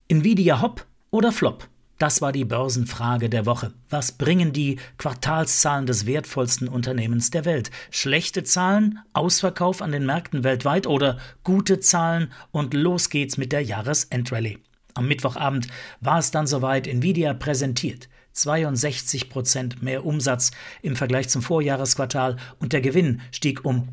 Nvidia hopp oder flop? Das war die Börsenfrage der Woche. Was bringen die Quartalszahlen des wertvollsten Unternehmens der Welt? Schlechte Zahlen, Ausverkauf an den Märkten weltweit oder gute Zahlen und los geht's mit der Jahresendrallye. Am Mittwochabend war es dann soweit, Nvidia präsentiert. 62% mehr Umsatz im Vergleich zum Vorjahresquartal und der Gewinn stieg um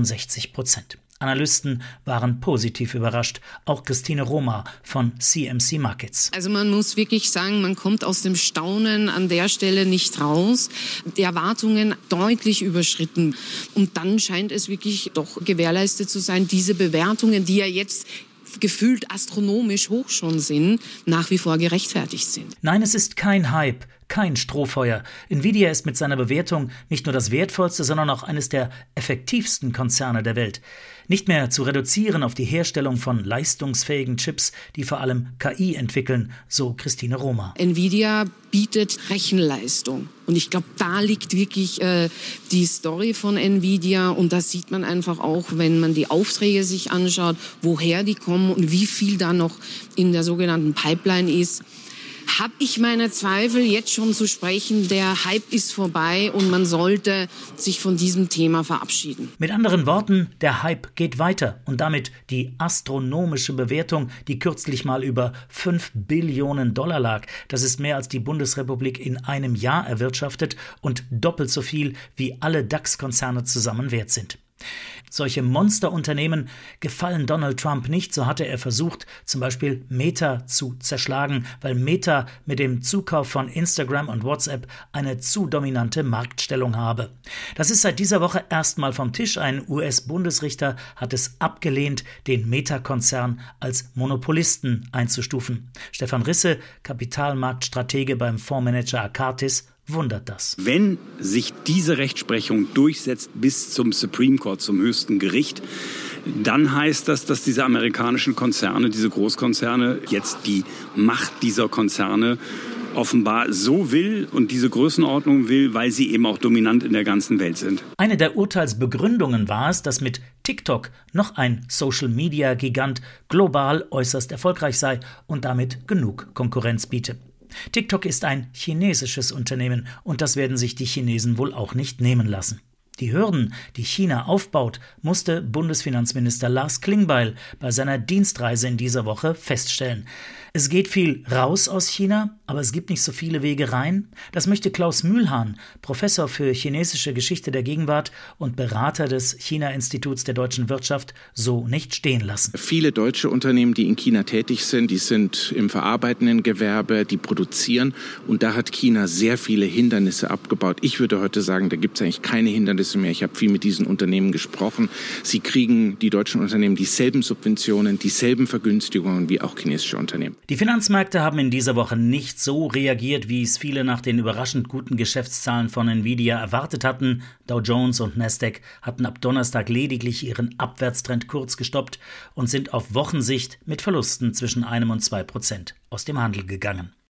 65%. Analysten waren positiv überrascht, auch Christine Rohmer von CMC Markets. Also man muss wirklich sagen, man kommt aus dem Staunen an der Stelle nicht raus. Die Erwartungen deutlich überschritten. Und dann scheint es wirklich doch gewährleistet zu sein, diese Bewertungen, die ja jetzt gefühlt astronomisch hoch schon sind, nach wie vor gerechtfertigt sind. Nein, es ist kein Hype, kein Strohfeuer. Nvidia ist mit seiner Bewertung nicht nur das wertvollste, sondern auch eines der effektivsten Konzerne der Welt. Nicht mehr zu reduzieren auf die Herstellung von leistungsfähigen Chips, die vor allem KI entwickeln, so Christine Rohmer. Nvidia bietet Rechenleistung. Und ich glaube, da liegt wirklich die Story von Nvidia. Und das sieht man einfach auch, wenn man die Aufträge sich anschaut, woher die kommen und wie viel da noch in der sogenannten Pipeline ist. Habe ich meine Zweifel, jetzt schon zu sprechen, der Hype ist vorbei und man sollte sich von diesem Thema verabschieden. Mit anderen Worten, der Hype geht weiter und damit die astronomische Bewertung, die kürzlich mal über $5 Billionen lag. Das ist mehr als die Bundesrepublik in einem Jahr erwirtschaftet und doppelt so viel, wie alle DAX-Konzerne zusammen wert sind. Solche Monsterunternehmen gefallen Donald Trump nicht, so hatte er versucht, zum Beispiel Meta zu zerschlagen, weil Meta mit dem Zukauf von Instagram und WhatsApp eine zu dominante Marktstellung habe. Das ist seit dieser Woche erstmal vom Tisch. Ein US-Bundesrichter hat es abgelehnt, den Meta-Konzern als Monopolisten einzustufen. Stefan Risse, Kapitalmarktstratege beim Fondsmanager Acartis, wundert das. Wenn sich diese Rechtsprechung durchsetzt bis zum Supreme Court, zum höchsten Gericht, dann heißt das, dass diese amerikanischen Konzerne, diese Großkonzerne, jetzt die Macht dieser Konzerne offenbar so will und diese Größenordnung will, weil sie eben auch dominant in der ganzen Welt sind. Eine der Urteilsbegründungen war es, dass mit TikTok noch ein Social-Media-Gigant global äußerst erfolgreich sei und damit genug Konkurrenz biete. TikTok ist ein chinesisches Unternehmen und das werden sich die Chinesen wohl auch nicht nehmen lassen. Die Hürden, die China aufbaut, musste Bundesfinanzminister Lars Klingbeil bei seiner Dienstreise in dieser Woche feststellen. Es geht viel raus aus China, aber es gibt nicht so viele Wege rein. Das möchte Klaus Mühlhahn, Professor für chinesische Geschichte der Gegenwart und Berater des China-Instituts der deutschen Wirtschaft, so nicht stehen lassen. Viele deutsche Unternehmen, die in China tätig sind, die sind im verarbeitenden Gewerbe, die produzieren und da hat China sehr viele Hindernisse abgebaut. Ich würde heute sagen, da gibt es eigentlich keine Hindernisse mehr. Ich habe viel mit diesen Unternehmen gesprochen. Sie kriegen, die deutschen Unternehmen, dieselben Subventionen, dieselben Vergünstigungen wie auch chinesische Unternehmen. Die Finanzmärkte haben in dieser Woche nicht so reagiert, wie es viele nach den überraschend guten Geschäftszahlen von Nvidia erwartet hatten. Dow Jones und Nasdaq hatten ab Donnerstag lediglich ihren Abwärtstrend kurz gestoppt und sind auf Wochensicht mit Verlusten zwischen 1 und 2% aus dem Handel gegangen.